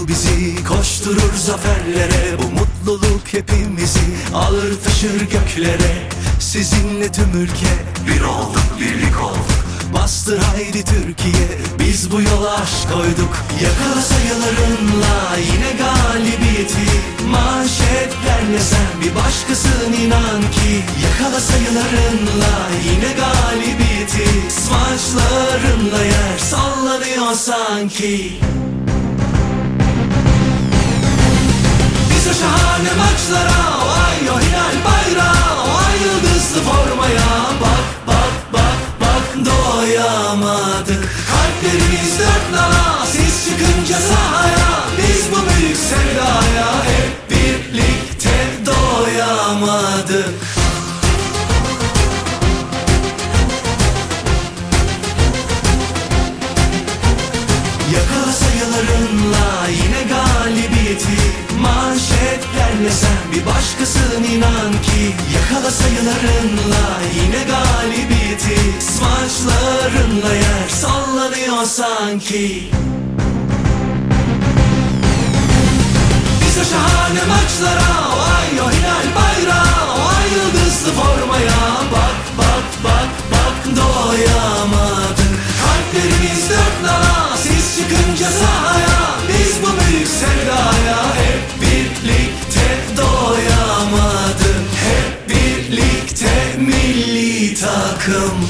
yol bizi koşturur zaferlere. Bu mutluluk hepimizi alır taşır göklere. Sizinle tüm ülke bir olduk, birlik olduk. Bastır haydi Türkiye, biz bu yola aşk koyduk. Yakala sayılarınla yine galibiyeti. Manşetlerle sen bir başkasın inan ki. Yakala sayılarınla yine galibiyeti. Smaçlarınla yer sallanıyor sanki. Biz o şahane maçlara, o ay o hilal bayrağı, o ay yıldızlı formaya bak bak bak bak doyamadık. Kalplerimiz dört nala, siz çıkınca sahaya, biz bu büyük sevdaya hep birlikte doyamadık. Yakala sayılarınla yine galibiyeti. Manşetlerle sen bir başkasın inan ki. Yakala sayılarınla yine galibiyeti. Smaçlarınla yer sallanıyor sanki. Biz o şahane maçlara, o ay o hilal bayrağı, o ay yıldızlı formaya bak bak bak bak doyamadık. Kalplerimiz dört nala, siz çıkınca sahaya, biz bu büyük sevdaya hep birlikte doyamadık. Hep birlikte milli takım.